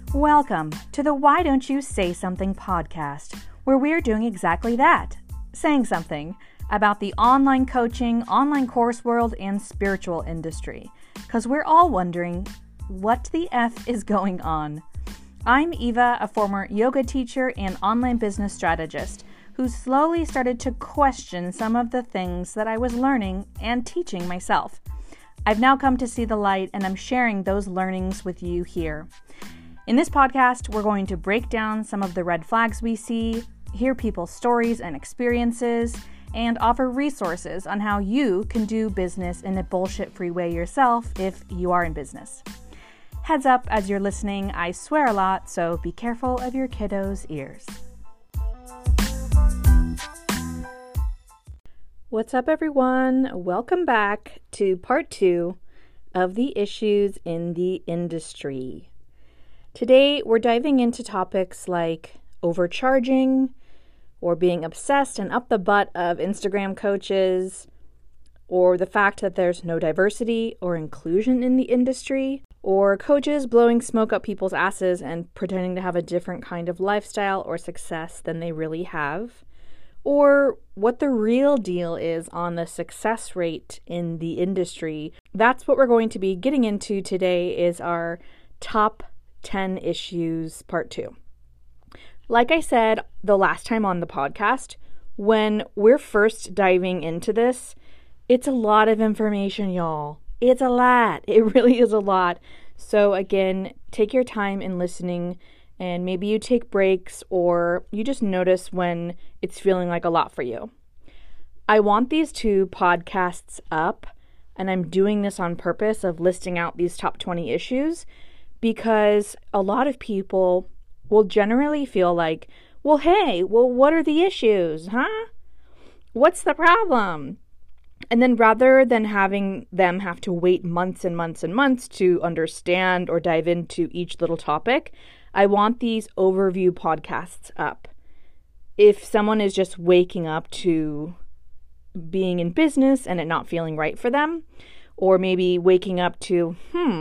Welcome to the Why Don't You Say Something podcast, where we're doing exactly that, saying something about the online coaching, online course world, and spiritual industry, because we're all wondering, what the F is going on? I'm Eva, a former yoga teacher and online business strategist, who slowly started to question some of the things that I was learning and teaching myself. I've now come to see the light, and I'm sharing those learnings with you here. In this podcast, we're going to break down some of the red flags we see, hear people's stories and experiences, and offer resources on how you can do business in a bullshit-free way yourself if you are in business. Heads up as you're listening, I swear a lot, so be careful of your kiddos' ears. What's up, everyone? Welcome back to part 2 of the issues in the industry. Today, we're diving into topics like overcharging, or being obsessed and up the butt of Instagram coaches, or the fact that there's no diversity or inclusion in the industry, or coaches blowing smoke up people's asses and pretending to have a different kind of lifestyle or success than they really have, or what the real deal is on the success rate in the industry. That's what we're going to be getting into today, is our top 10 issues part 2. Like I said the last time on the podcast, when we're first diving into this, it's a lot of information, y'all. It's a lot. It really is a lot. So again, take your time in listening, and maybe you take breaks or you just notice when it's feeling like a lot for you. I want these 2 podcasts up, and I'm doing this on purpose of listing out these top 20 issues, because a lot of people will generally feel like, well, hey, what are the issues, huh? What's the problem? And then rather than having them have to wait months and months and months to understand or dive into each little topic, I want these overview podcasts up. If someone is just waking up to being in business and it not feeling right for them, or maybe waking up to,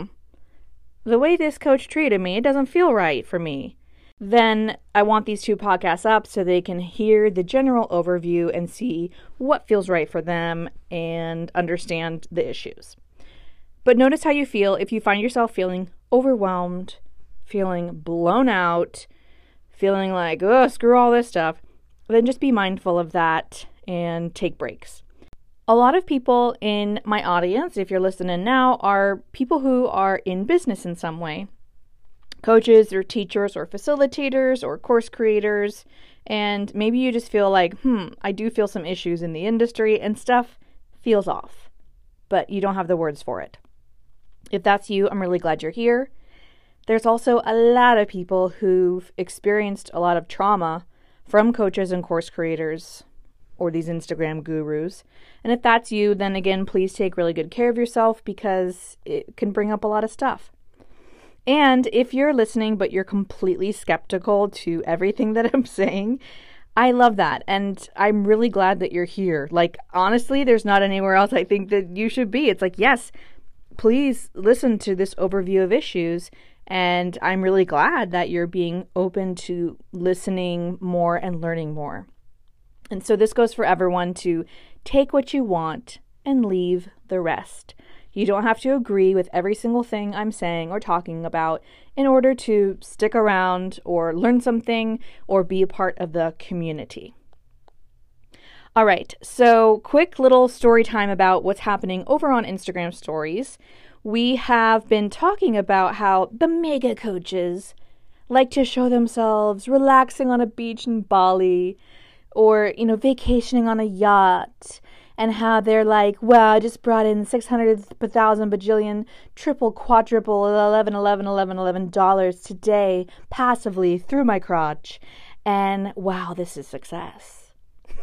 the way this coach treated me, it doesn't feel right for me, then I want these 2 podcasts up so they can hear the general overview and see what feels right for them and understand the issues. But notice how you feel if you find yourself feeling overwhelmed, feeling blown out, feeling like, oh, screw all this stuff. Then just be mindful of that and take breaks. A lot of people in my audience, if you're listening now, are people who are in business in some way. Coaches or teachers or facilitators or course creators. And maybe you just feel like, I do feel some issues in the industry and stuff feels off, but you don't have the words for it. If that's you, I'm really glad you're here. There's also a lot of people who've experienced a lot of trauma from coaches and course creators, or these Instagram gurus. And if that's you, then again, please take really good care of yourself, because it can bring up a lot of stuff. And if you're listening, but you're completely skeptical to everything that I'm saying, I love that. And I'm really glad that you're here. Like, honestly, there's not anywhere else I think that you should be. It's like, yes, please listen to this overview of issues. And I'm really glad that you're being open to listening more and learning more. And so this goes for everyone, to take what you want and leave the rest. You don't have to agree with every single thing I'm saying or talking about in order to stick around or learn something or be a part of the community. All right, so quick little story time about what's happening over on Instagram stories. We have been talking about how the mega coaches like to show themselves relaxing on a beach in Bali, or, vacationing on a yacht, and how they're like, wow, I just brought in 600 per thousand bajillion, triple, quadruple, $11 today, passively through my crotch. And wow, this is success.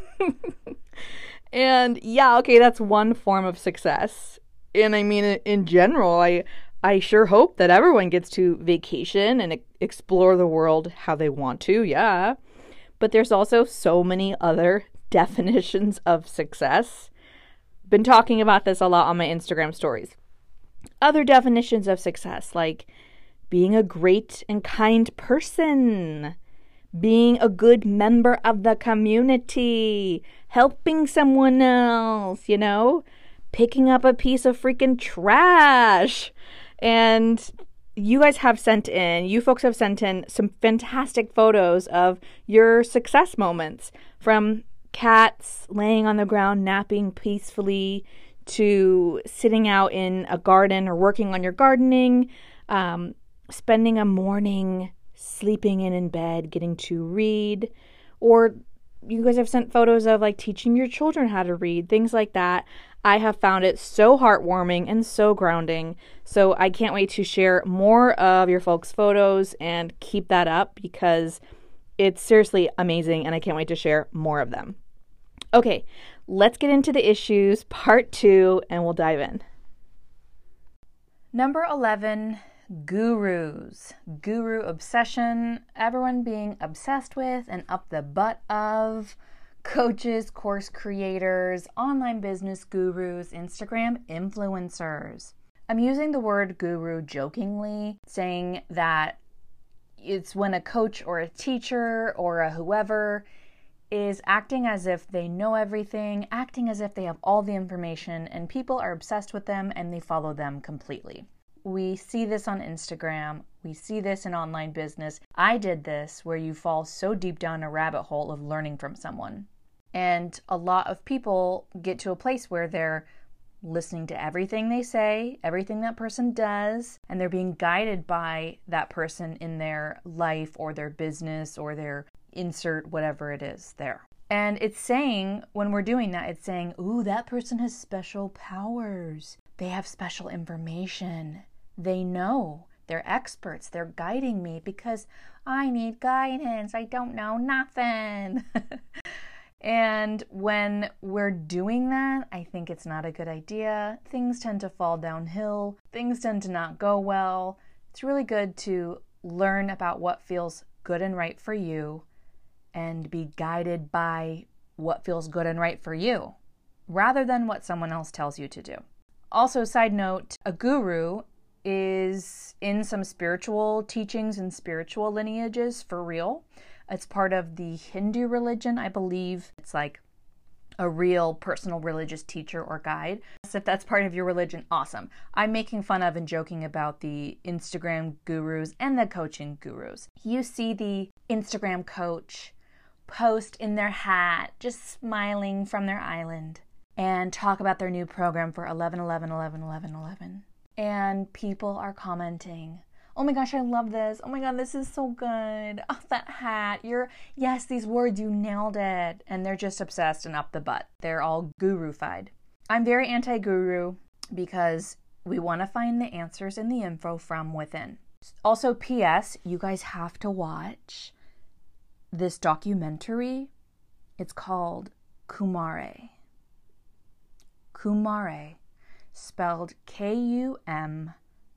And yeah, okay, that's one form of success. And I mean, in general, I sure hope that everyone gets to vacation and explore the world how they want to, yeah. But there's also so many other definitions of success. Been talking about this a lot on my Instagram stories. Other definitions of success, like being a great and kind person, being a good member of the community, helping someone else, picking up a piece of freaking trash. And you folks have sent in some fantastic photos of your success moments, from cats laying on the ground napping peacefully to sitting out in a garden or working on your gardening, spending a morning sleeping in bed, getting to read, or you guys have sent photos of like teaching your children how to read, things like that. I have found it so heartwarming and so grounding. So I can't wait to share more of your folks' photos and keep that up, because it's seriously amazing and I can't wait to share more of them. Okay, let's get into the issues, part 2, and we'll dive in. Number 11, gurus. Guru obsession, everyone being obsessed with and up the butt of coaches, course creators, online business gurus, Instagram influencers. I'm using the word guru jokingly, saying that it's when a coach or a teacher or a whoever is acting as if they know everything, acting as if they have all the information, and people are obsessed with them and they follow them completely. We see this on Instagram. We see this in online business. I did this, where you fall so deep down a rabbit hole of learning from someone. And a lot of people get to a place where they're listening to everything they say, everything that person does, and they're being guided by that person in their life or their business or their insert whatever it is there. And it's saying, when we're doing that, it's saying, ooh, that person has special powers. They have special information. They know. They're experts. They're guiding me because I need guidance. I don't know nothing. And when we're doing that, I think it's not a good idea. Things tend to fall downhill. Things tend to not go well. It's really good to learn about what feels good and right for you and be guided by what feels good and right for you, rather than what someone else tells you to do. Also, side note, a guru is in some spiritual teachings and spiritual lineages for real. It's part of the Hindu religion, I believe. It's like a real personal religious teacher or guide. So if that's part of your religion, awesome. I'm making fun of and joking about the Instagram gurus and the coaching gurus. You see the Instagram coach post in their hat, just smiling from their island, and talk about their new program for 11/11/11/11/11. And people are commenting, oh my gosh, I love this. Oh my God, this is so good. Oh, that hat. Yes, these words, you nailed it. And they're just obsessed and up the butt. They're all guru-fied. I'm very anti-guru because we want to find the answers in the info from within. Also, P.S., you guys have to watch this documentary. It's called Kumare. Kumare, spelled Kumare.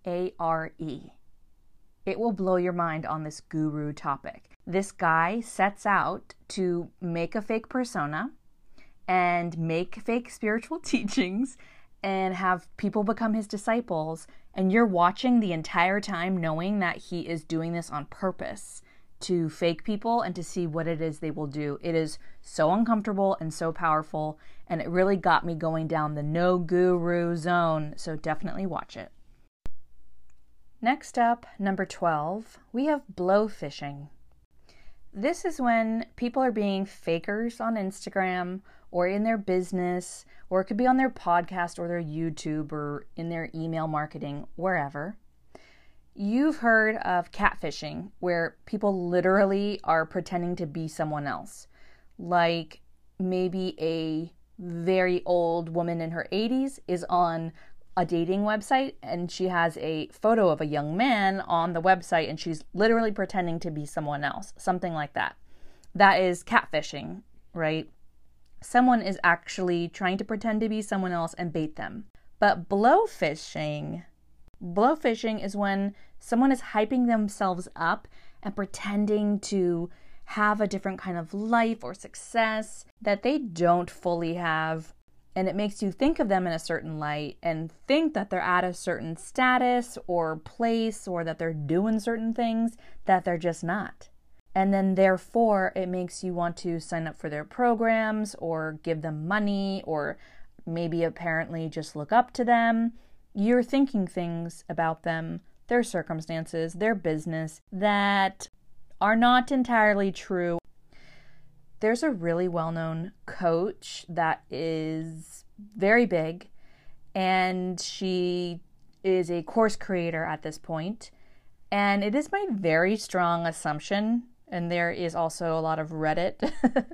It will blow your mind on this guru topic. This guy sets out to make a fake persona and make fake spiritual teachings and have people become his disciples. And you're watching the entire time knowing that he is doing this on purpose to fake people and to see what it is they will do. It is so uncomfortable and so powerful, and it really got me going down the no guru zone. So definitely watch it. Next up, number 12, we have blowfishing. This is when people are being fakers on Instagram or in their business, or it could be on their podcast or their YouTube or in their email marketing, wherever. You've heard of catfishing, where people literally are pretending to be someone else. Like maybe a very old woman in her 80s is on a dating website and she has a photo of a young man on the website and she's literally pretending to be someone else, something like that. That is catfishing, right? Someone is actually trying to pretend to be someone else and bait them. But blowfishing is when someone is hyping themselves up and pretending to have a different kind of life or success that they don't fully have. And it makes you think of them in a certain light and think that they're at a certain status or place or that they're doing certain things that they're just not. And then therefore, it makes you want to sign up for their programs or give them money or maybe apparently just look up to them. You're thinking things about them, their circumstances, their business that are not entirely true. There's a really well-known coach that is very big, and she is a course creator at this point. And it is my very strong assumption, and there is also a lot of Reddit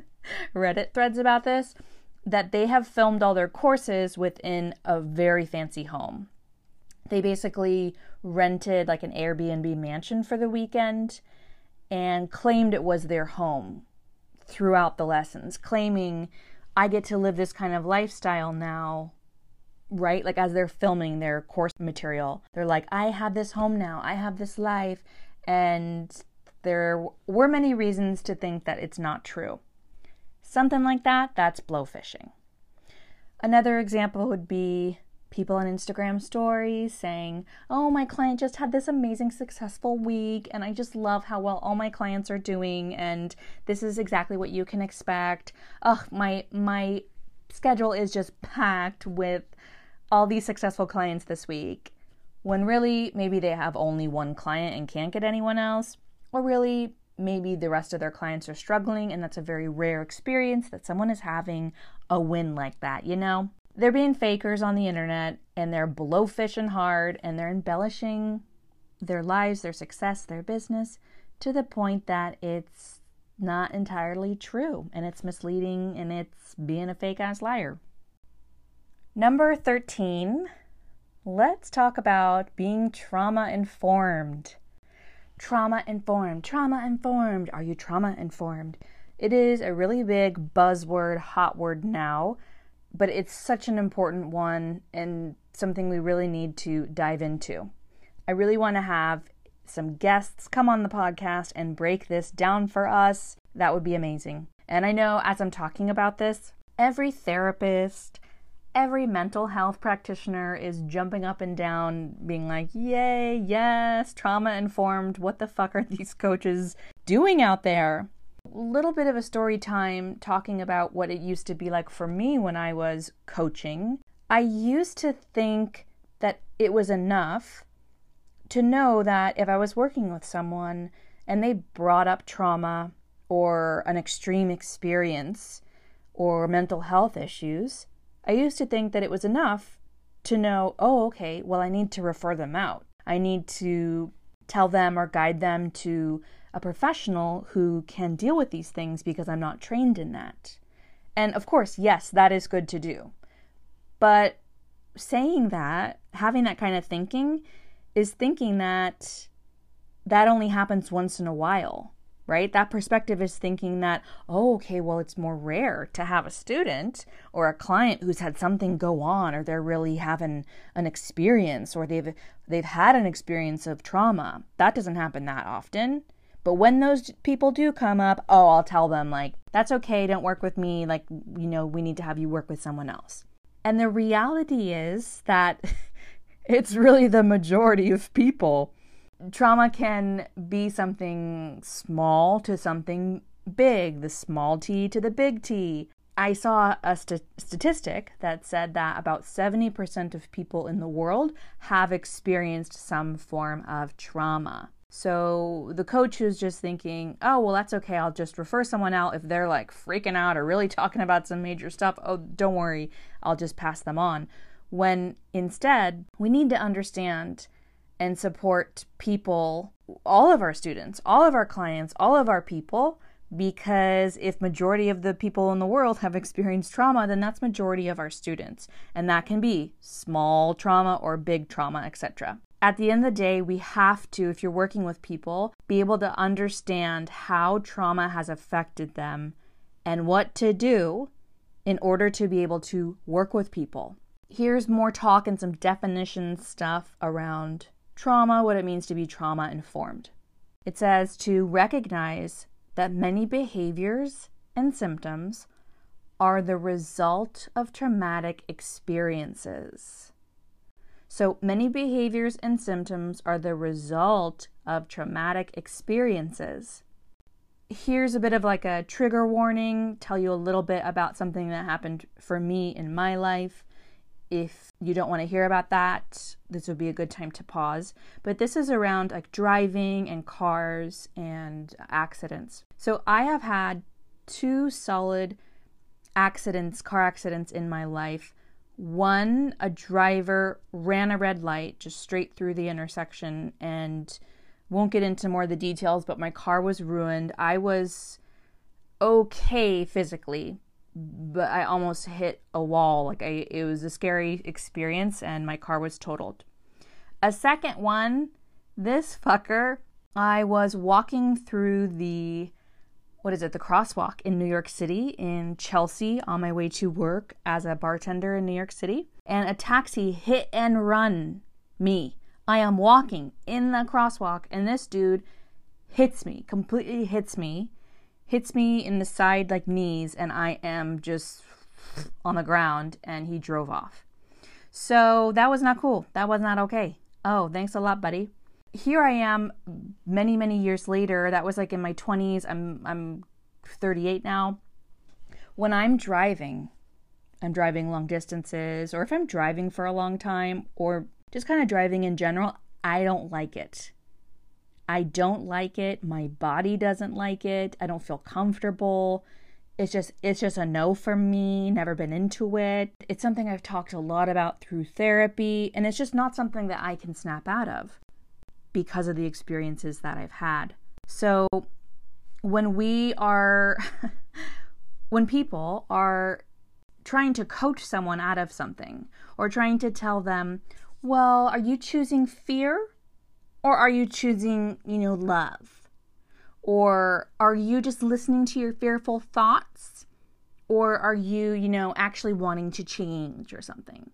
threads about this, that they have filmed all their courses within a very fancy home. They basically rented like an Airbnb mansion for the weekend and claimed it was their home throughout the lessons, claiming I get to live this kind of lifestyle now, right? Like as they're filming their course material, they're like, I have this home now, I have this life. And there were many reasons to think that it's not true. Something like that, that's blowfishing. Another example would be people on Instagram stories saying, oh, my client just had this amazing successful week and I just love how well all my clients are doing and this is exactly what you can expect. Oh, my schedule is just packed with all these successful clients this week. When really maybe they have only one client and can't get anyone else, or really maybe the rest of their clients are struggling and that's a very rare experience that someone is having a win like that, you know? They're being fakers on the internet and they're blowfishing hard and they're embellishing their lives, their success, their business to the point that it's not entirely true and it's misleading and it's being a fake ass liar. Number 13, let's talk about being trauma informed. Trauma informed. Are you trauma informed? It is a really big buzzword, hot word now. But it's such an important one and something we really need to dive into. I really want to have some guests come on the podcast and break this down for us. That would be amazing. And I know as I'm talking about this, every therapist, every mental health practitioner is jumping up and down, being like, yay, yes, trauma-informed. What the fuck are these coaches doing out there? Little bit of a story time talking about what it used to be like for me when I was coaching. I used to think that it was enough to know that if I was working with someone and they brought up trauma or an extreme experience or mental health issues, I used to think that it was enough to know, oh, okay, well, I need to refer them out. I need to tell them or guide them to a professional who can deal with these things because I'm not trained in that. And of course, yes, that is good to do. But saying that, having that kind of thinking, is thinking that that only happens once in a while, right? That perspective is thinking that, oh, okay, well, it's more rare to have a student or a client who's had something go on, or they're really having an experience, or they've had an experience of trauma. That doesn't happen that often. But when those people do come up, oh, I'll tell them, like, that's okay, don't work with me, like, you know, we need to have you work with someone else. And the reality is that it's really the majority of people. Trauma can be something small to something big, the small t to the big T. I saw a statistic that said that about 70% of people in the world have experienced some form of trauma. So the coach who's just thinking, oh, well, that's okay, I'll just refer someone out if they're like freaking out or really talking about some major stuff. Oh, don't worry, I'll just pass them on. When instead, we need to understand and support people, all of our students, all of our clients, all of our people, because if majority of the people in the world have experienced trauma, then that's majority of our students. And that can be small trauma or big trauma, etc. At the end of the day, we have to, if you're working with people, be able to understand how trauma has affected them and what to do in order to be able to work with people. Here's more talk and some definition stuff around trauma, what it means to be trauma informed. It says to recognize that many behaviors and symptoms are the result of traumatic experiences. So many behaviors and symptoms are the result of traumatic experiences. Here's a bit of like a trigger warning, tell you a little bit about something that happened for me in my life. If you don't want to hear about that, this would be a good time to pause. But this is around like driving and cars and accidents. So I have had 2 solid car accidents in my life. One, a driver ran a red light just straight through the intersection, and won't get into more of the details, but my car was ruined. I was okay physically, but I almost hit a wall. It was a scary experience, and my car was totaled. A second one, this fucker, I was walking through the crosswalk in New York City, in Chelsea, on my way to work as a bartender in New York City, and a taxi hit and run me. I am walking in the crosswalk, and this dude completely hits me in the side, like knees, and I am just on the ground, and he drove off. So that was not cool. That was not okay. Oh, thanks a lot, buddy. Here I am many, many years later. That was like in my 20s. I'm 38 now. When I'm driving long distances, or if I'm driving for a long time, or just kind of driving in general, I don't like it. My body doesn't like it. I don't feel comfortable. It's just a no for me. Never been into it. It's something I've talked a lot about through therapy, and it's just not something that I can snap out of because of the experiences that I've had. So when people are trying to coach someone out of something, or trying to tell them, well, are you choosing fear, or are you choosing, love? Or are you just listening to your fearful thoughts? Or are you, actually wanting to change or something?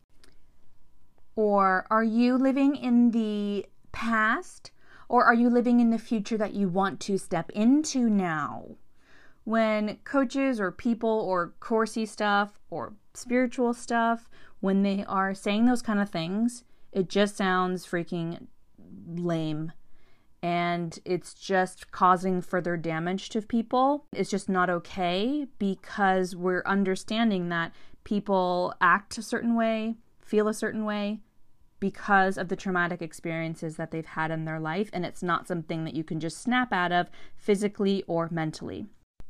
Or are you living in the past, or are you living in the future that you want to step into now? When coaches or people or coursey stuff or spiritual stuff, when they are saying those kind of things, it just sounds freaking lame. And it's just causing further damage to people. It's just not okay, because we're understanding that people act a certain way, feel a certain way, because of the traumatic experiences that they've had in their life, and it's not something that you can just snap out of physically or mentally.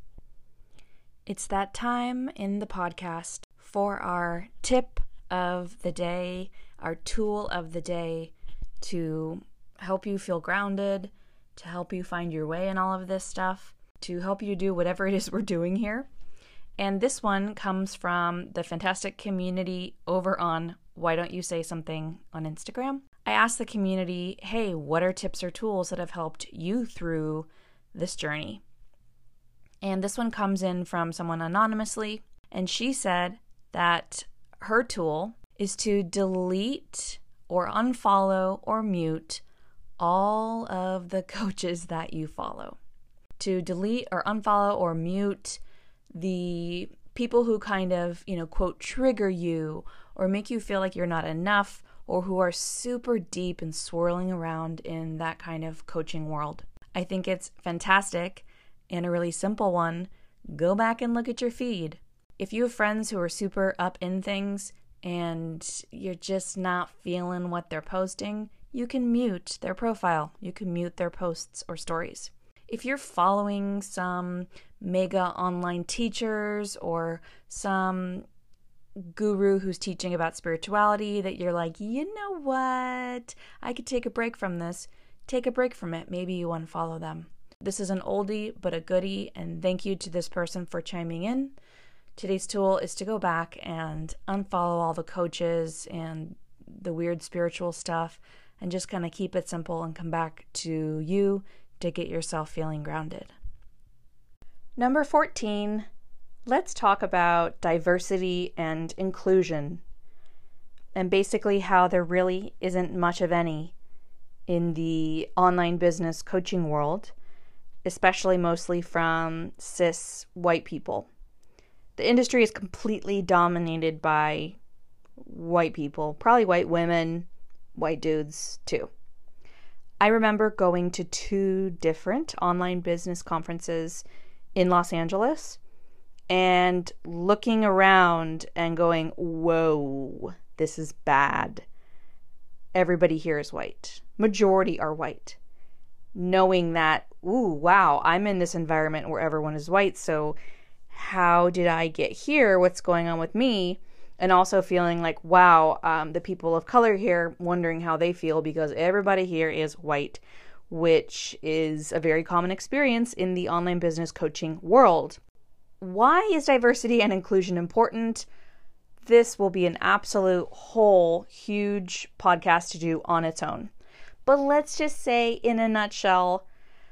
It's that time in the podcast for our tip of the day, our tool of the day, to help you feel grounded, to help you find your way in all of this stuff, to help you do whatever it is we're doing here. And this one comes from the fantastic community over on Why Don't You Say Something on Instagram. I asked the community, hey, what are tips or tools that have helped you through this journey? And this one comes in from someone anonymously, and she said that her tool is to delete or unfollow or mute all of the coaches that you follow. To delete or unfollow or mute the people who kind of, quote, trigger you or make you feel like you're not enough, or who are super deep and swirling around in that kind of coaching world. I think it's fantastic, and a really simple one. Go back and look at your feed. If you have friends who are super up in things and you're just not feeling what they're posting, you can mute their profile. You can mute their posts or stories. If you're following some mega online teachers or some guru who's teaching about spirituality that you're like, you know what, I could take a break from this, take a break from it. Maybe you unfollow them. This is an oldie but a goodie, and thank you to this person for chiming in. Today's tool is to go back and unfollow all the coaches and the weird spiritual stuff, and just kind of keep it simple and come back to you to get yourself feeling grounded. Number 14, let's talk about diversity and inclusion, and basically how there really isn't much of any in the online business coaching world, especially mostly from cis white people. the industry is completely dominated by white people, probably white women, white dudes too. I remember going to 2 different online business conferences in Los Angeles and looking around and going, whoa, this is bad. Everybody here is white. Majority are white. Knowing that, ooh, wow, I'm in this environment where everyone is white, so how did I get here? What's going on with me? And also feeling like, wow, the people of color here, wondering how they feel because everybody here is white, which is a very common experience in the online business coaching world. Why is diversity and inclusion important? This will be an absolute whole huge podcast to do on its own. But let's just say in a nutshell,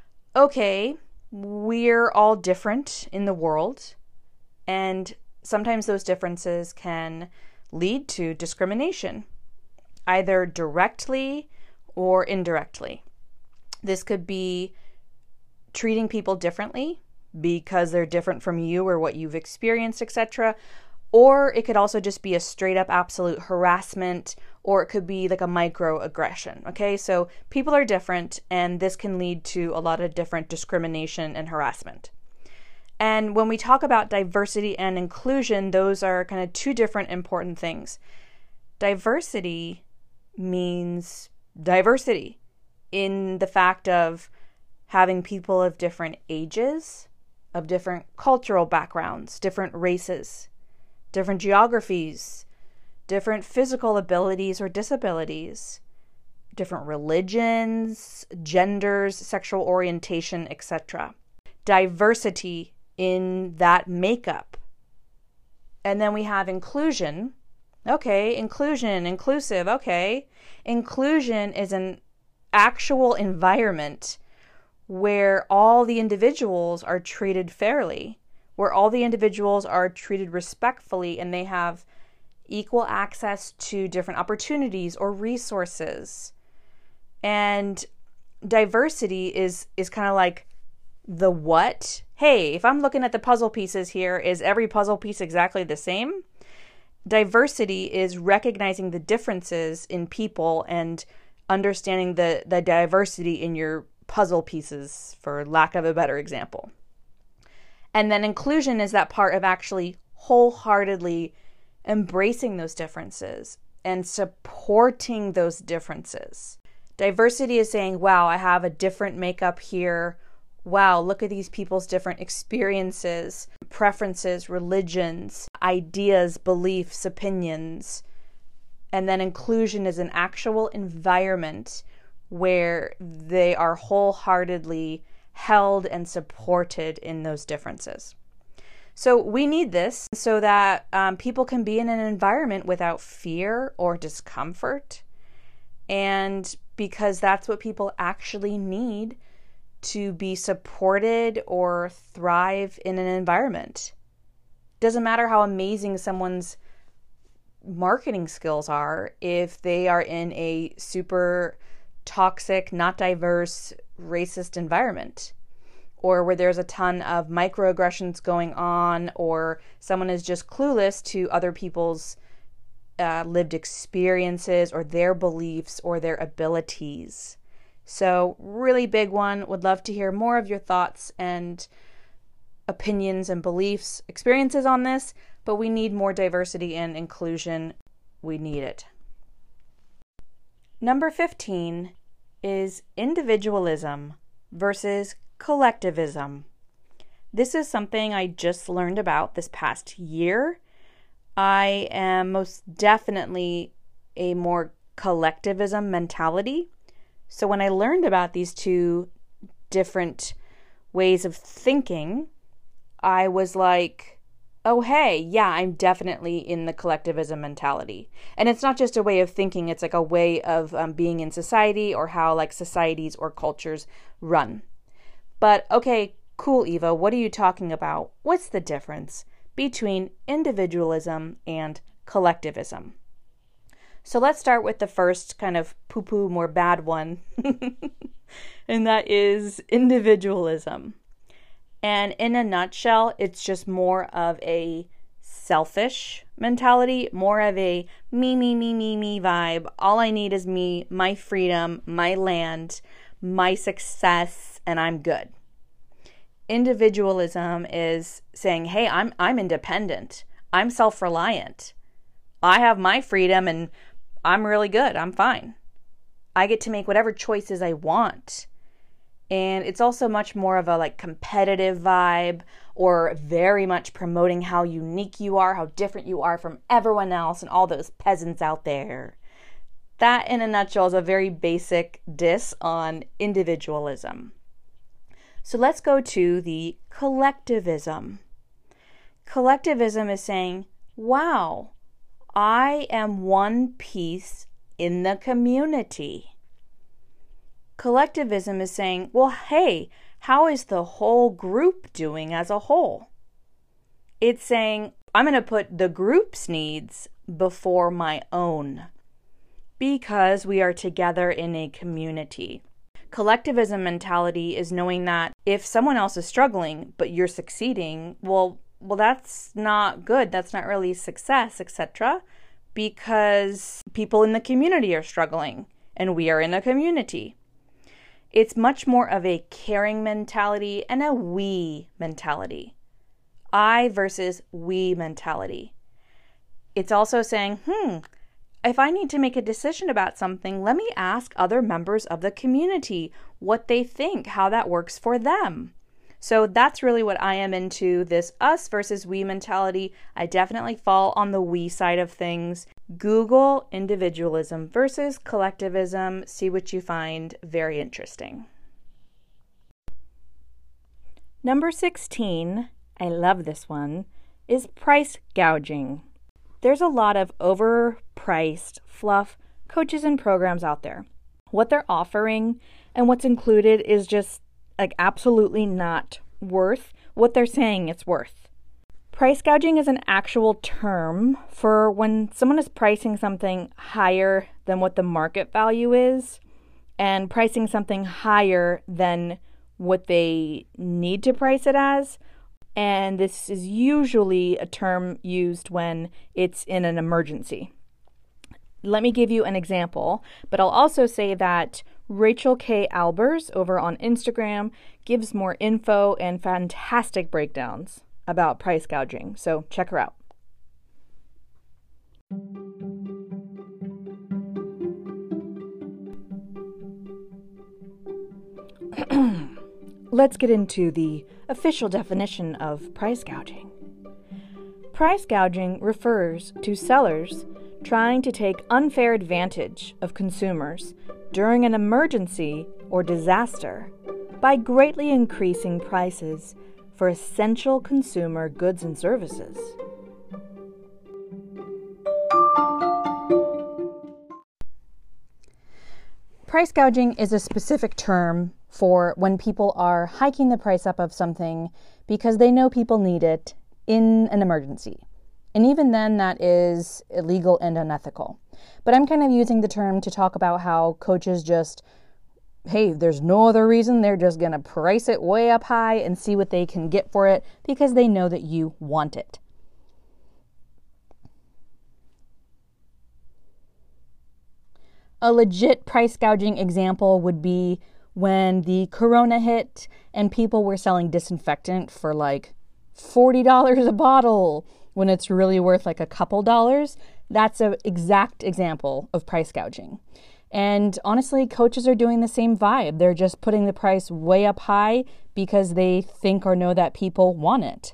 okay, we're all different in the world, and sometimes those differences can lead to discrimination, either directly or indirectly. This could be treating people differently because they're different from you or what you've experienced, etc. Or it could also just be a straight up absolute harassment, or it could be like a microaggression. Okay, so people are different, and this can lead to a lot of different discrimination and harassment. And when we talk about diversity and inclusion, those are kind of 2 different important things. Diversity means diversity in the fact of having people of different ages, of different cultural backgrounds, different races, different geographies, different physical abilities or disabilities, different religions, genders, sexual orientation, etc. Diversity in that makeup. And then we have inclusion. Okay, inclusion, inclusive, okay. Inclusion is an actual environment where all the individuals are treated fairly, where all the individuals are treated respectfully and they have equal access to different opportunities or resources. And diversity is kind of like the what. Hey, if I'm looking at the puzzle pieces here, is every puzzle piece exactly the same? Diversity is recognizing the differences in people and understanding the diversity in your puzzle pieces, for lack of a better example. And then inclusion is that part of actually wholeheartedly embracing those differences and supporting those differences. Diversity is saying, wow, I have a different makeup here. Wow, look at these people's different experiences, preferences, religions, ideas, beliefs, opinions. And then inclusion is an actual environment where they are wholeheartedly held and supported in those differences. So we need this so that people can be in an environment without fear or discomfort. And because that's what people actually need to be supported or thrive in an environment. Doesn't matter how amazing someone's marketing skills are if they are in a super toxic, not diverse, racist environment, or where there's a ton of microaggressions going on, or someone is just clueless to other people's lived experiences or their beliefs or their abilities. So really big one. Would love to hear more of your thoughts and opinions and beliefs, experiences on this, but we need more diversity and inclusion. We need it. Number 15 is individualism versus collectivism. This is something I just learned about this past year. I am most definitely a more collectivism mentality. So when I learned about these 2 different ways of thinking, I was like, oh, hey, yeah, I'm definitely in the collectivism mentality. And it's not just a way of thinking, it's like a way of being in society, or how like societies or cultures run. But okay, cool, Eva, what are you talking about? What's the difference between individualism and collectivism? So let's start with the first kind of poo-poo, more bad one, and that is individualism. And in a nutshell, it's just more of a selfish mentality, more of a me vibe. All I need is me, my freedom, my land, my success, and I'm good. Individualism is saying, hey, I'm independent. I'm self-reliant. I have my freedom and I'm really good. I'm fine. I get to make whatever choices I want. And it's also much more of a like competitive vibe, or very much promoting how unique you are, how different you are from everyone else and all those peasants out there. That in a nutshell is a very basic diss on individualism. So let's go to the collectivism. Collectivism is saying, wow, I am one piece in the community. Collectivism is saying, well, hey, how is the whole group doing as a whole? It's saying, I'm going to put the group's needs before my own because we are together in a community. Collectivism mentality is knowing that if someone else is struggling, but you're succeeding, well, that's not good. That's not really success, etc. Because people in the community are struggling and we are in the community. It's much more of a caring mentality and a we mentality. I versus we mentality. It's also saying, if I need to make a decision about something, let me ask other members of the community what they think, how that works for them. So that's really what I am into, this us versus we mentality. I definitely fall on the we side of things. Google individualism versus collectivism. See what you find. Very interesting. Number 16, I love this one, is price gouging. There's a lot of overpriced fluff coaches and programs out there. What they're offering and what's included is just like absolutely not worth what they're saying it's worth. Price gouging is an actual term for when someone is pricing something higher than what the market value is and pricing something higher than what they need to price it as. And this is usually a term used when it's in an emergency. Let me give you an example, but I'll also say that Rachel K. Albers over on Instagram gives more info and fantastic breakdowns about price gouging, so check her out. Let's get into the official definition of price gouging. Price gouging refers to sellers trying to take unfair advantage of consumers during an emergency or disaster by greatly increasing prices for essential consumer goods and services. Price gouging is a specific term for when people are hiking the price up of something because they know people need it in an emergency. And even then, that is illegal and unethical. But I'm kind of using the term to talk about how coaches just, hey, there's no other reason, they're just going to price it way up high and see what they can get for it because they know that you want it. A legit price gouging example would be when the corona hit and people were selling disinfectant for like $40 a bottle when it's really worth like a couple dollars. That's an exact example of price gouging. And honestly, coaches are doing the same vibe. They're just putting the price way up high because they think or know that people want it.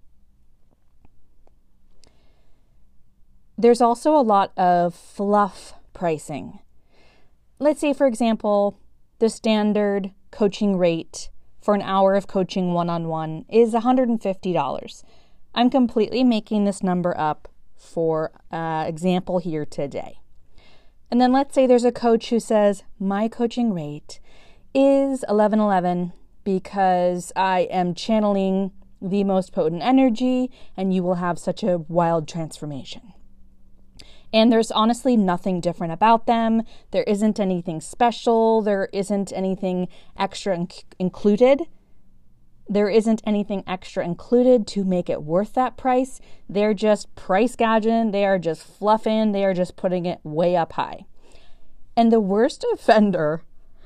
There's also a lot of fluff pricing. Let's say, for example, the standard coaching rate for an hour of coaching one-on-one is $150. I'm completely making this number up for example here today. And then let's say there's a coach who says, my coaching rate is $11.11 because I am channeling the most potent energy and you will have such a wild transformation. And there's honestly nothing different about them. There isn't anything special. There isn't anything extra included. There isn't anything extra included to make it worth that price. They're just price gouging. They are just fluffing. They are just putting it way up high. And the worst offender,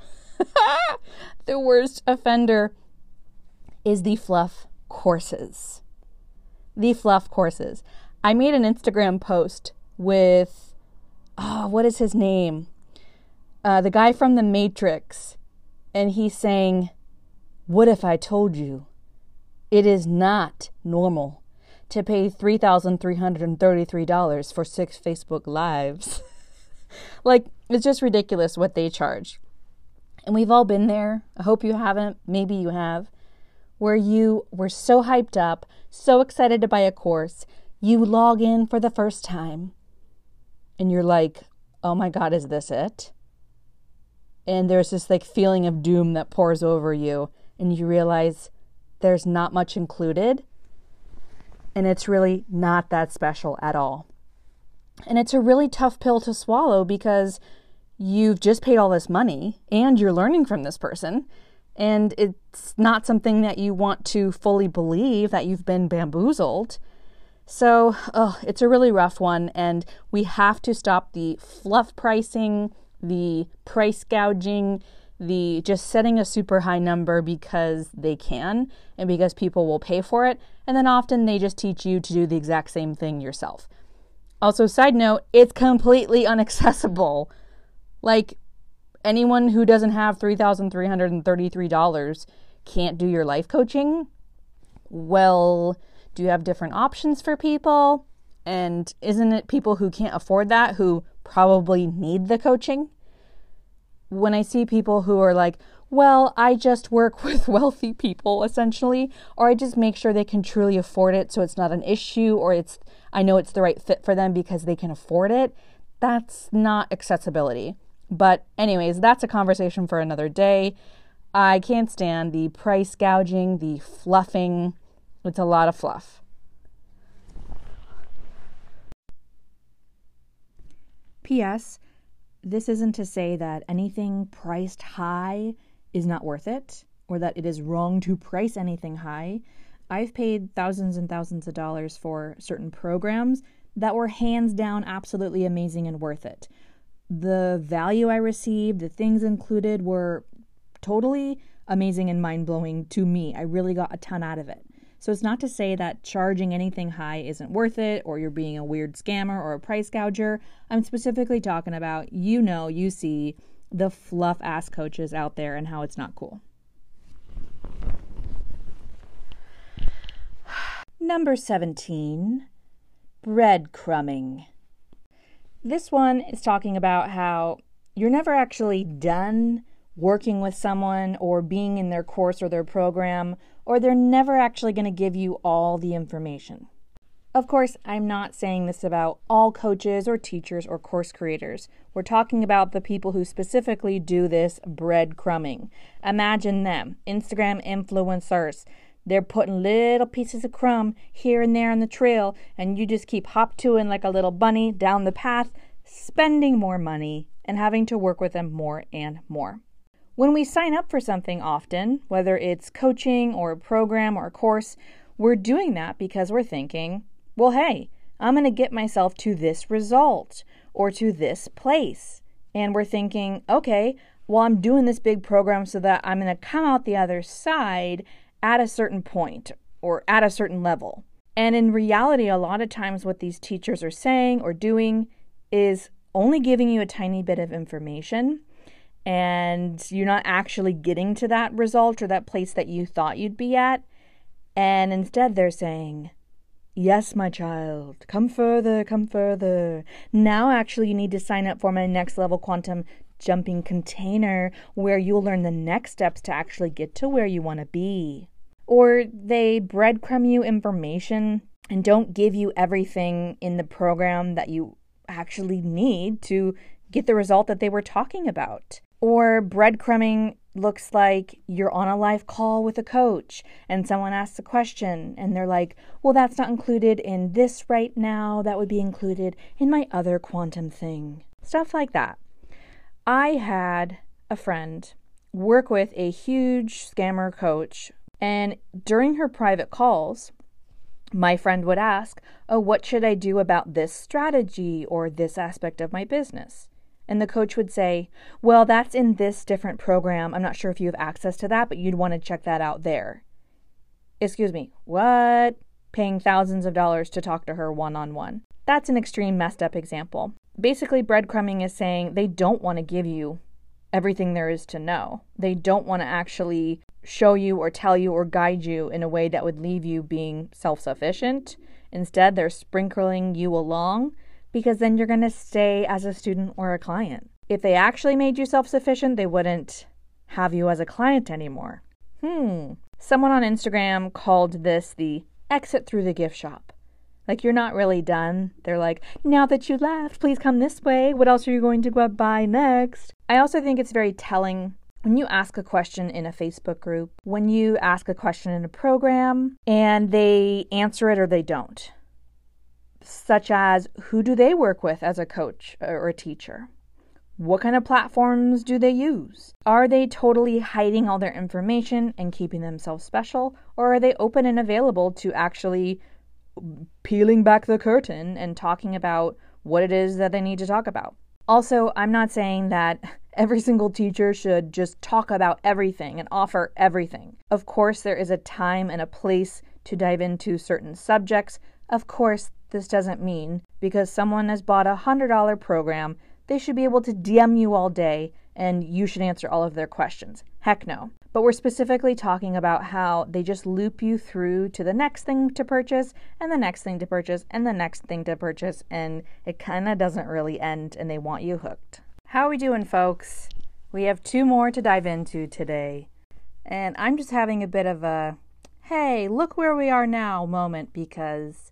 the worst offender is the fluff courses. The fluff courses. I made an Instagram post with, what is his name? The guy from The Matrix. And he's saying, what if I told you it is not normal to pay $3,333 for 6 Facebook Lives? Like, it's just ridiculous what they charge. And we've all been there. I hope you haven't. Maybe you have. Where you were so hyped up, so excited to buy a course, you log in for the first time. And you're like, oh my God, is this it? And there's this like feeling of doom that pours over you. And you realize there's not much included. And it's really not that special at all. And it's a really tough pill to swallow because you've just paid all this money and you're learning from this person. And it's not something that you want to fully believe that you've been bamboozled. So, it's a really rough one. And we have to stop the fluff pricing, the price gouging, the just setting a super high number because they can and because people will pay for it. And then often they just teach you to do the exact same thing yourself. Also, side note, it's completely inaccessible. Like, anyone who doesn't have $3,333 can't do your life coaching. Well, do you have different options for people? And isn't it people who can't afford that who probably need the coaching? When I see people who are like, well, I just work with wealthy people, essentially, or I just make sure they can truly afford it so it's not an issue, or I know it's the right fit for them because they can afford it. That's not accessibility. But anyways, that's a conversation for another day. I can't stand the price gouging, the fluffing. It's a lot of fluff. P.S. This isn't to say that anything priced high is not worth it, or that it is wrong to price anything high. I've paid thousands and thousands of dollars for certain programs that were hands down absolutely amazing and worth it. The value I received, the things included were totally amazing and mind-blowing to me. I really got a ton out of it. So it's not to say that charging anything high isn't worth it, or you're being a weird scammer or a price gouger. I'm specifically talking about, you see the fluff-ass coaches out there and how it's not cool. Number 17, breadcrumbing. This one is talking about how you're never actually done working with someone or being in their course or their program, or they're never actually going to give you all the information. Of course, I'm not saying this about all coaches or teachers or course creators. We're talking about the people who specifically do this breadcrumbing. Imagine them, Instagram influencers. They're putting little pieces of crumb here and there on the trail, and you just keep hop-toing like a little bunny down the path, spending more money and having to work with them more and more. When we sign up for something often, whether it's coaching or a program or a course, we're doing that because we're thinking, well, hey, I'm going to get myself to this result or to this place. And we're thinking, okay, well, I'm doing this big program so that I'm going to come out the other side at a certain point or at a certain level. And in reality, a lot of times what these teachers are saying or doing is only giving you a tiny bit of information, and you're not actually getting to that result or that place that you thought you'd be at. And instead they're saying, yes, my child, come further, come further. Now actually you need to sign up for my next level quantum jumping container where you'll learn the next steps to actually get to where you want to be. Or they breadcrumb you information and don't give you everything in the program that you actually need to get the result that they were talking about. Or breadcrumbing looks like you're on a live call with a coach and someone asks a question and they're like, well, that's not included in this right now. That would be included in my other quantum thing. Stuff like that. I had a friend work with a huge scammer coach And during her private calls, my friend would ask, oh, what should I do about this strategy or this aspect of my business? And the coach would say, well, that's in this different program. I'm not sure if you have access to that, but you'd want to check that out there. Excuse me, what? Paying thousands of dollars to talk to her one-on-one. That's an extreme messed up example. Basically, breadcrumbing is saying they don't want to give you everything there is to know. They don't want to actually show you or tell you or guide you in a way that would leave you being self-sufficient. Instead, they're sprinkling you along because then you're going to stay as a student or a client. If they actually made you self-sufficient, they wouldn't have you as a client anymore. Someone on Instagram called this the exit through the gift shop. Like, you're not really done. They're like, now that you left, please come this way. What else are you going to go buy next? I also think it's very telling when you ask a question in a Facebook group, when you ask a question in a program, and they answer it or they don't. Such as, who do they work with as a coach or a teacher? What kind of platforms do they use? Are they totally hiding all their information and keeping themselves special? Or are they open and available to actually peeling back the curtain and talking about what it is that they need to talk about? Also, I'm not saying that every single teacher should just talk about everything and offer everything. Of course, there is a time and a place to dive into certain subjects. Of course, this doesn't mean because someone has bought a $100 program, they should be able to DM you all day and you should answer all of their questions. Heck no. But we're specifically talking about how they just loop you through to the next thing to purchase and the next thing to purchase and the next thing to purchase, and it kind of doesn't really end and they want you hooked. How are we doing, folks? We have 2 more to dive into today. And I'm just having a bit of a, hey, look where we are now moment, because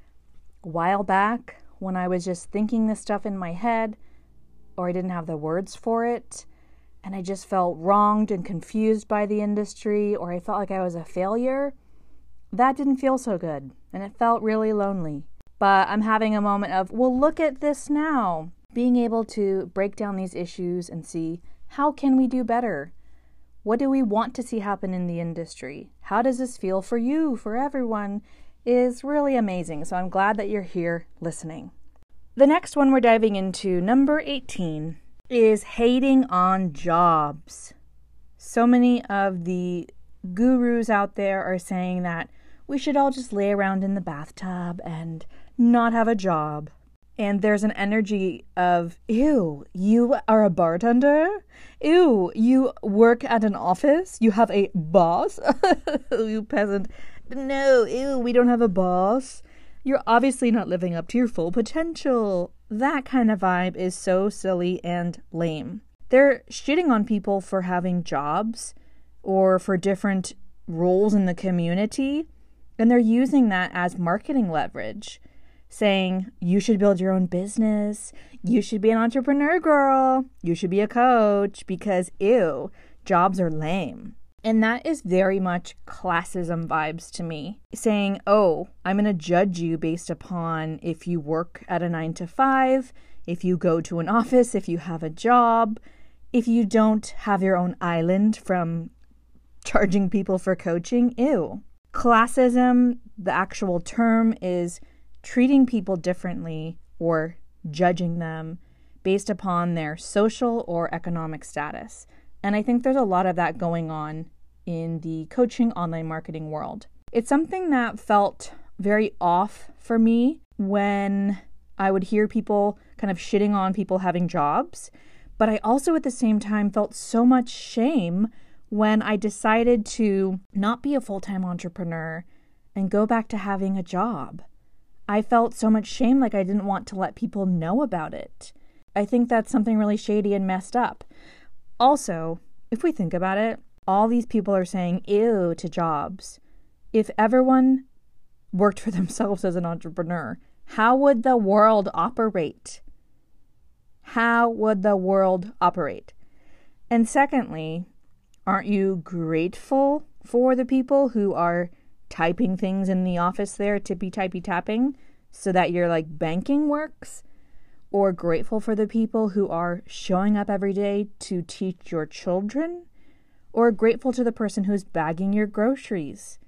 a while back when I was just thinking this stuff in my head, or I didn't have the words for it, and I just felt wronged and confused by the industry, or I felt like I was a failure, that didn't feel so good, and it felt really lonely. But I'm having a moment of, well, look at this now. Being able to break down these issues and see, how can we do better? What do we want to see happen in the industry? How does this feel for you, for everyone, is really amazing. So I'm glad that you're here listening. The next one we're diving into, number 18, is hating on jobs. So many of the gurus out there are saying that we should all just lay around in the bathtub and not have a job. And there's an energy of, ew, you are a bartender? Ew, you work at an office? You have a boss? You peasant. No, ew, we don't have a boss. You're obviously not living up to your full potential. That kind of vibe is so silly and lame. They're shitting on people for having jobs or for different roles in the community, and they're using that as marketing leverage, saying, you should build your own business, you should be an entrepreneur, girl, you should be a coach, because, ew, jobs are lame. And that is very much classism vibes to me, saying, oh, I'm going to judge you based upon if you work at a 9-to-5, if you go to an office, if you have a job, if you don't have your own island from charging people for coaching. Ew. Classism, the actual term, is treating people differently or judging them based upon their social or economic status. And I think there's a lot of that going on in the coaching online marketing world. It's something that felt very off for me when I would hear people kind of shitting on people having jobs. But I also at the same time felt so much shame when I decided to not be a full-time entrepreneur and go back to having a job. I felt so much shame, like I didn't want to let people know about it. I think that's something really shady and messed up. Also, if we think about it, all these people are saying ew to jobs. If everyone worked for themselves as an entrepreneur, how would the world operate? How would the world operate? And secondly, aren't you grateful for the people who are typing things in the office there, tippy tapping, so that your banking works? Or grateful for the people who are showing up every day to teach your children? or grateful to the person who's bagging your groceries.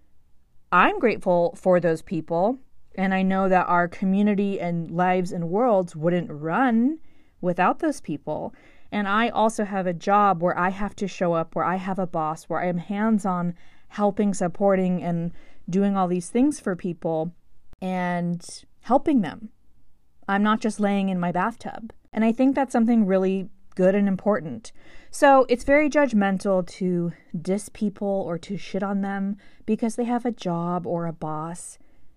I'm grateful for those people, and I know that our community and lives and worlds wouldn't run without those people. And I also have a job where I have to show up, where I have a boss, where I am hands-on helping, supporting, and doing all these things for people and helping them. I'm not just laying in my bathtub. And I think that's something really good and important. So it's very judgmental to diss people or to shit on them because they have a job or a boss.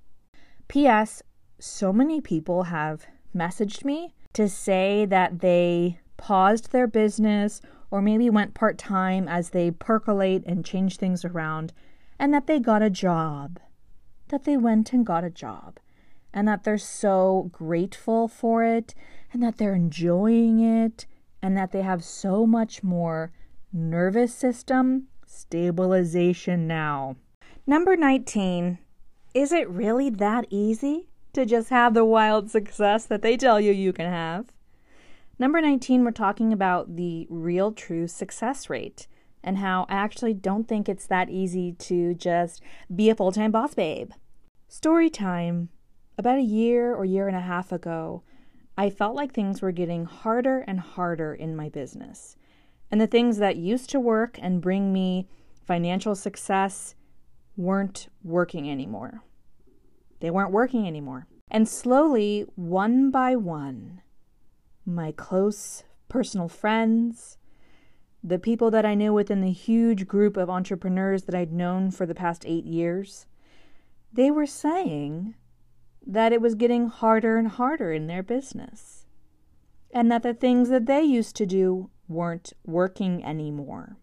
P.S. So many people have messaged me to say that they paused their business or maybe went part-time as they percolate and change things around, and that they got a job. That they went and got a job. And that they're so grateful for it, and that they're enjoying it, and that they have so much more nervous system stabilization now. Number 19, is it really that easy to just have the wild success that they tell you can have? Number 19, we're talking about the real true success rate and how I actually don't think it's that easy to just be a full-time boss babe. Story time. About a year or year and a half ago, I felt like things were getting harder and harder in my business. And the things that used to work and bring me financial success weren't working anymore. They weren't working anymore. And slowly, one by one, my close personal friends, the people that I knew within the huge group of entrepreneurs that I'd known for the past 8 years, they were saying that it was getting harder and harder in their business, and that the things that they used to do weren't working anymore.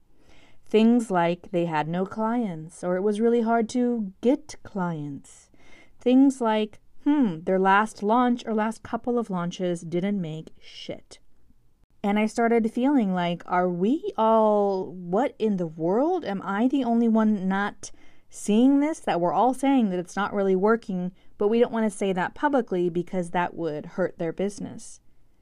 Things like they had no clients, or it was really hard to get clients. Things like, their last launch or last couple of launches didn't make shit. And I started feeling like, are we all, what in the world? Am I the only one not seeing this? That we're all saying that it's not really working, but we don't want to say that publicly because that would hurt their business.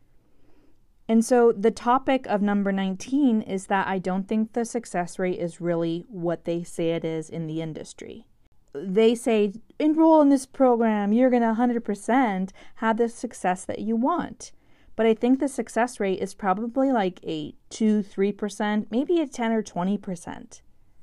And so the topic of number 19 is that I don't think the success rate is really what they say it is in the industry. They say, enroll in this program, you're going to 100% have the success that you want. But I think the success rate is probably like a 2-3%, maybe a 10 or 20%.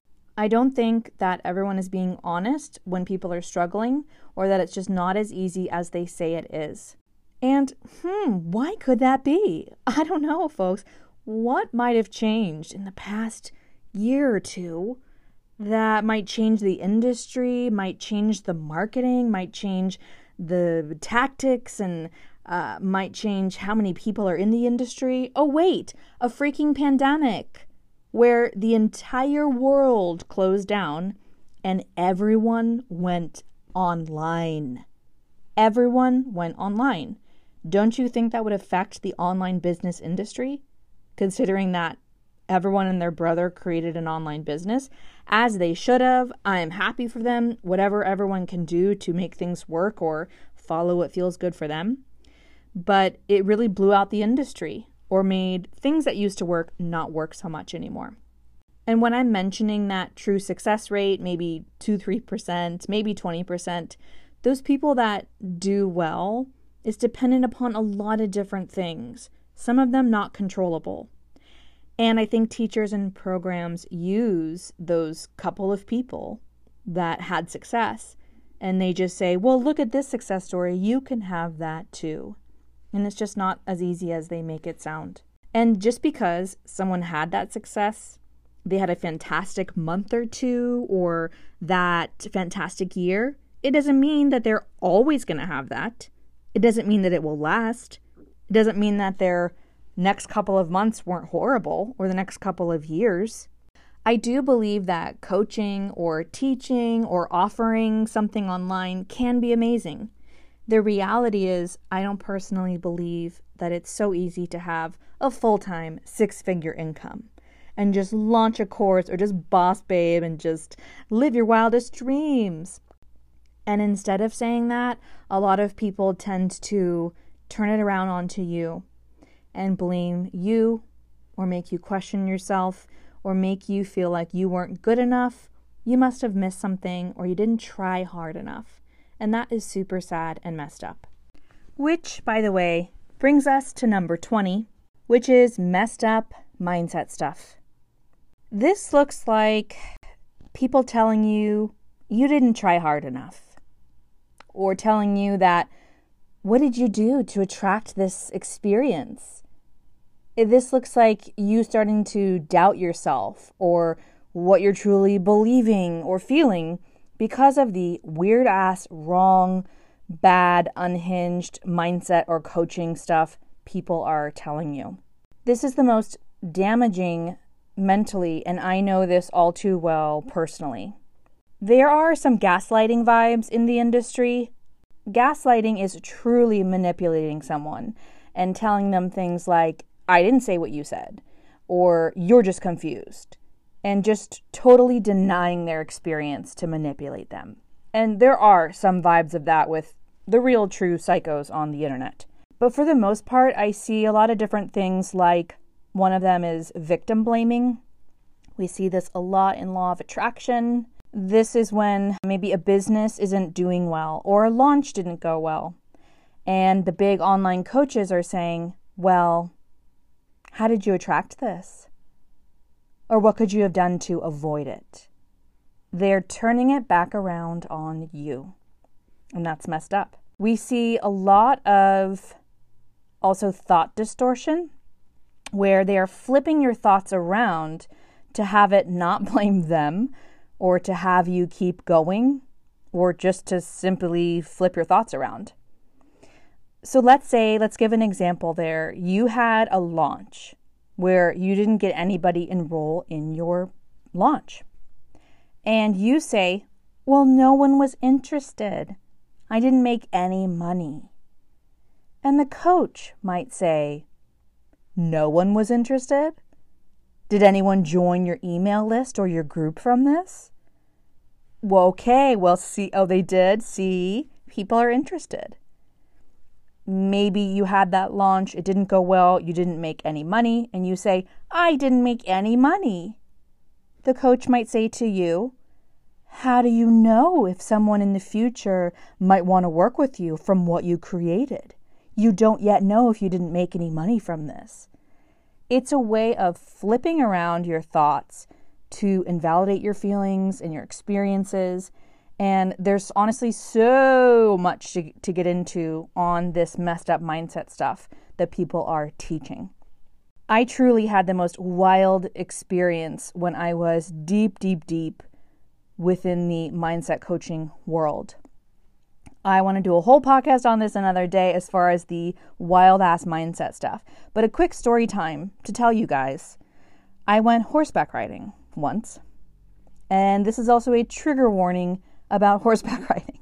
I don't think that everyone is being honest when people are struggling, or that it's just not as easy as they say it is. And, why could that be? I don't know, folks. What might have changed in the past year or two that might change the industry, might change the marketing, might change the tactics, and might change how many people are in the industry? Oh, wait, a freaking pandemic where the entire world closed down and everyone went online. Everyone went online. Don't you think that would affect the online business industry? Considering that everyone and their brother created an online business, as they should have. I am happy for them, whatever everyone can do to make things work or follow what feels good for them. But it really blew out the industry or made things that used to work not work so much anymore. And when I'm mentioning that true success rate, maybe 2-3%, maybe 20%, those people that do well is dependent upon a lot of different things, some of them not controllable. And I think teachers and programs use those couple of people that had success, and they just say, well, look at this success story, you can have that too. And it's just not as easy as they make it sound. And just because someone had that success, they had a fantastic month or two or that fantastic year, it doesn't mean that they're always going to have that. It doesn't mean that it will last. It doesn't mean that their next couple of months weren't horrible or the next couple of years. I do believe that coaching or teaching or offering something online can be amazing. The reality is, I don't personally believe that it's so easy to have a full-time 6-figure income and just launch a course or just boss babe and just live your wildest dreams. And instead of saying that, a lot of people tend to turn it around onto you and blame you or make you question yourself or make you feel like you weren't good enough, you must have missed something, or you didn't try hard enough. And that is super sad and messed up. Which, by the way, brings us to number 20, which is messed up mindset stuff. This looks like people telling you you didn't try hard enough, or telling you that, what did you do to attract this experience? This looks like you starting to doubt yourself or what you're truly believing or feeling because of the weird-ass, wrong, bad, unhinged mindset or coaching stuff people are telling you. This is the most damaging mentally, and I know this all too well personally. There are some gaslighting vibes in the industry. Gaslighting is truly manipulating someone and telling them things like, I didn't say what you said, or you're just confused, and just totally denying their experience to manipulate them. And there are some vibes of that with the real true psychos on the internet. But for the most part, I see a lot of different things, like one of them is victim blaming. We see this a lot in law of attraction. This is when maybe a business isn't doing well or a launch didn't go well. And the big online coaches are saying, well, how did you attract this? Or what could you have done to avoid it? They're turning it back around on you. And that's messed up. We see a lot of also thought distortion, where they are flipping your thoughts around to have it not blame them, or to have you keep going, or just to simply flip your thoughts around. So let's give an example there. You had a launch where you didn't get anybody enroll in your launch. And you say, well, no one was interested. I didn't make any money. And the coach might say, no one was interested? Did anyone join your email list or your group from this? Well, okay, see, oh, they did? See, people are interested. Maybe you had that launch, it didn't go well, you didn't make any money, and you say, I didn't make any money. The coach might say to you, how do you know if someone in the future might want to work with you from what you created? You don't yet know if you didn't make any money from this. It's a way of flipping around your thoughts to invalidate your feelings and your experiences. And there's honestly so much to get into on this messed up mindset stuff that people are teaching. I truly had the most wild experience when I was deep within the mindset coaching world. I want to do a whole podcast on this another day as far as the wild ass mindset stuff. But a quick story time to tell you guys. I went horseback riding once. And this is also a trigger warning about horseback riding.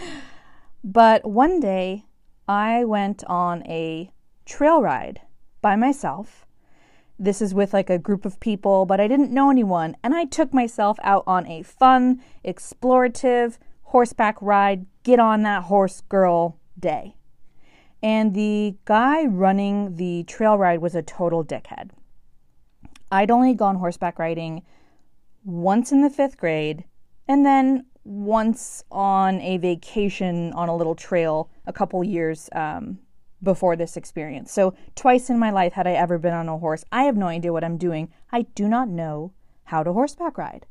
But one day I went on a trail ride by myself. This is with like a group of people, but I didn't know anyone. And I took myself out on a fun, explorative horseback ride, get on that horse girl day. And the guy running the trail ride was a total dickhead. I'd only gone horseback riding once in the 5th grade, and then once on a vacation on a little trail a couple years before this experience. So twice in my life had I ever been on a horse. I have no idea what I'm doing. I do not know how to horseback ride.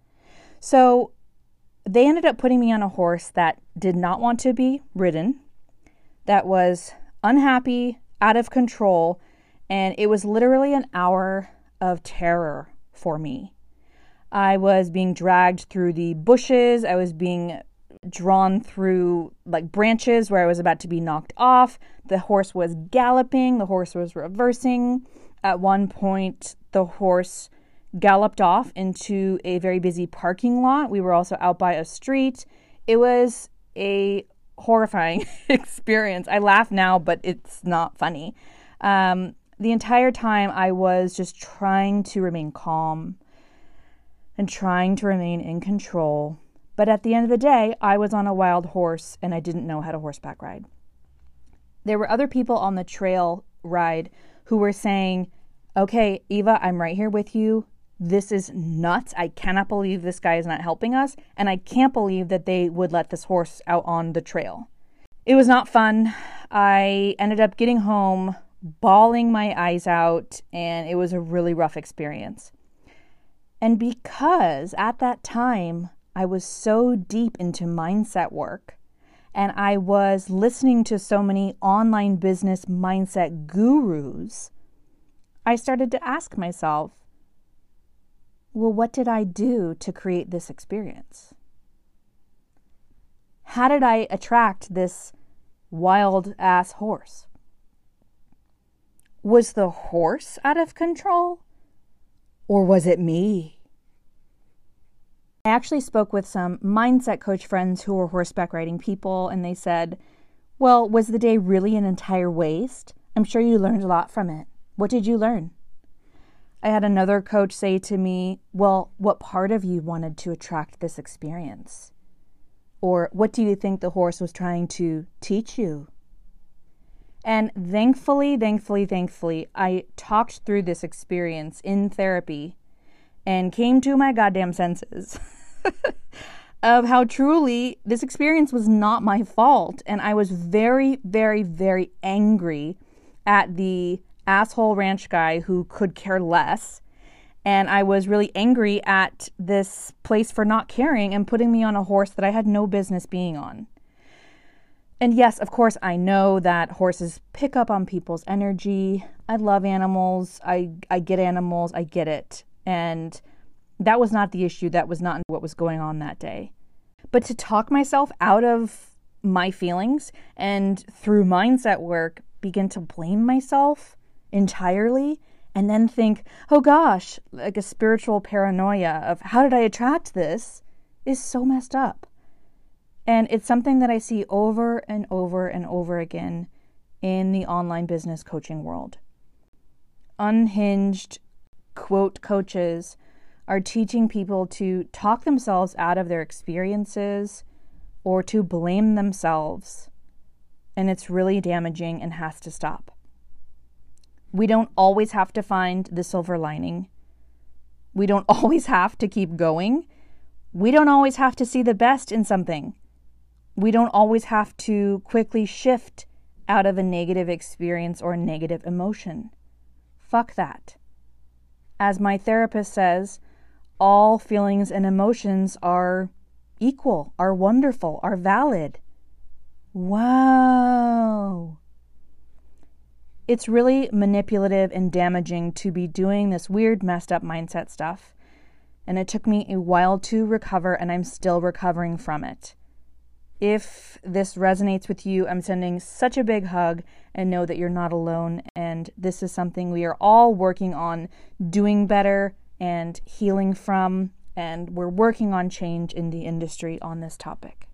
So they ended up putting me on a horse that did not want to be ridden, that was unhappy, out of control, and it was literally an hour of terror for me. I was being dragged through the bushes. I was being drawn through like branches where I was about to be knocked off. The horse was galloping. The horse was reversing. At one point, the horse galloped off into a very busy parking lot. We were also out by a street. It was a horrifying experience. I laugh now, but it's not funny. The entire time I was just trying to remain calm and trying to remain in control. But at the end of the day, I was on a wild horse and I didn't know how to horseback ride. There were other people on the trail ride who were saying, okay, Eva, I'm right here with you. this is nuts. I cannot believe this guy is not helping us. And I can't believe that they would let this horse out on the trail. It was not fun. I ended up getting home, bawling my eyes out, and it was a really rough experience. And because at that time, I was so deep into mindset work, and I was listening to so many online business mindset gurus, I started to ask myself, well, what did I do to create this experience? How did I attract this wild-ass horse? Was the horse out of control? Or was it me? I actually spoke with some mindset coach friends who were horseback riding people, and they said, well, was the day really an entire waste? I'm sure you learned a lot from it. What did you learn? I had another coach say to me, well, what part of you wanted to attract this experience? Or what do you think the horse was trying to teach you? And thankfully, I talked through this experience in therapy and came to my goddamn senses of how truly this experience was not my fault. And I was very, very, very angry at the asshole ranch guy who could care less. And I was really angry at this place for not caring and putting me on a horse that I had no business being on. And yes, of course, I know that horses pick up on people's energy. I love animals. I get animals. I get it. And that was not the issue. That was not what was going on that day. But to talk myself out of my feelings and through mindset work, begin to blame myself entirely and then think, oh gosh, like a spiritual paranoia of how did I attract this is so messed up. And it's something that I see over and over and over again in the online business coaching world. Unhinged, quote, coaches are teaching people to talk themselves out of their experiences or to blame themselves. And it's really damaging and has to stop. We don't always have to find the silver lining. We don't always have to keep going. We don't always have to see the best in something. We don't always have to quickly shift out of a negative experience or a negative emotion. Fuck that. As my therapist says, all feelings and emotions are equal, are wonderful, are valid. Wow. It's really manipulative and damaging to be doing this weird, messed up mindset stuff. And it took me a while to recover, and I'm still recovering from it. If this resonates with you, I'm sending such a big hug, and know that you're not alone. And this is something we are all working on doing better and healing from. And we're working on change in the industry on this topic.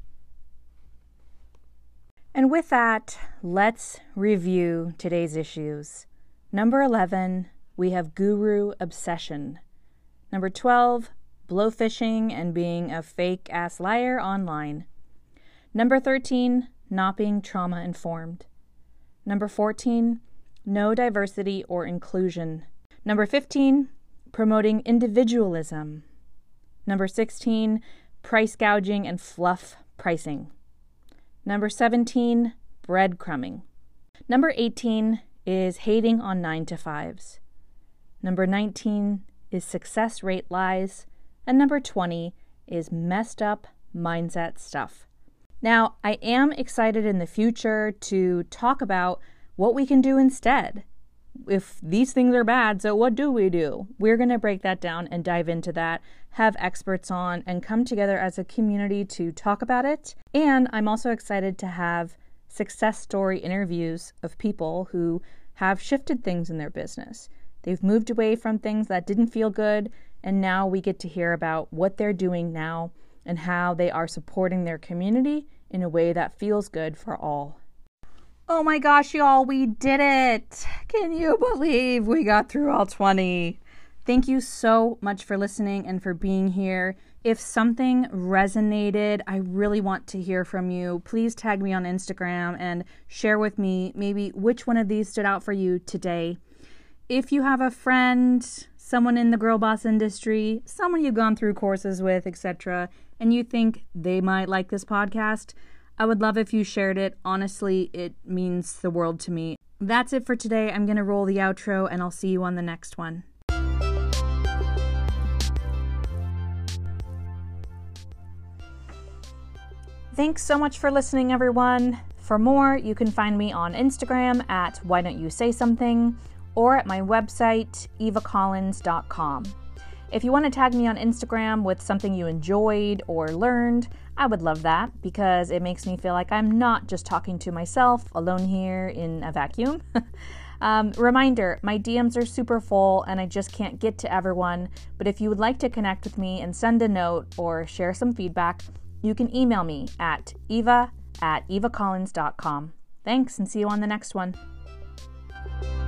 And with that, let's review today's issues. Number 11, we have guru obsession. Number 12, blowfishing and being a fake-ass liar online. Number 13, not being trauma-informed. Number 14, no diversity or inclusion. Number 15, promoting individualism. Number 16, price gouging and fluff pricing. Number 17, breadcrumbing. Number 18 is hating on 9-to-5s. Number 19 is success rate lies. And number 20 is messed up mindset stuff. Now, I am excited in the future to talk about what we can do instead. If these things are bad, so what do we do? We're going to break that down and dive into that, have experts on, and come together as a community to talk about it. And I'm also excited to have success story interviews of people who have shifted things in their business. They've moved away from things that didn't feel good, and now we get to hear about what they're doing now and how they are supporting their community in a way that feels good for all. Oh my gosh, y'all, we did it! Can you believe we got through all 20? Thank you so much for listening and for being here. If something resonated, I really want to hear from you. Please tag me on Instagram and share with me maybe which one of these stood out for you today. If you have a friend, someone in the girl boss industry, someone you've gone through courses with, etc., and you think they might like this podcast, I would love if you shared it. Honestly, it means the world to me. That's it for today. I'm going to roll the outro, and I'll see you on the next one. Thanks so much for listening, everyone. For more, you can find me on Instagram at Why Don't You Say Something, or at my website, evacollins.com. If you want to tag me on Instagram with something you enjoyed or learned, I would love that because it makes me feel like I'm not just talking to myself alone here in a vacuum. Reminder, my DMs are super full and I just can't get to everyone, but if you would like to connect with me and send a note or share some feedback, you can email me at eva@evacollins.com. Thanks, and see you on the next one.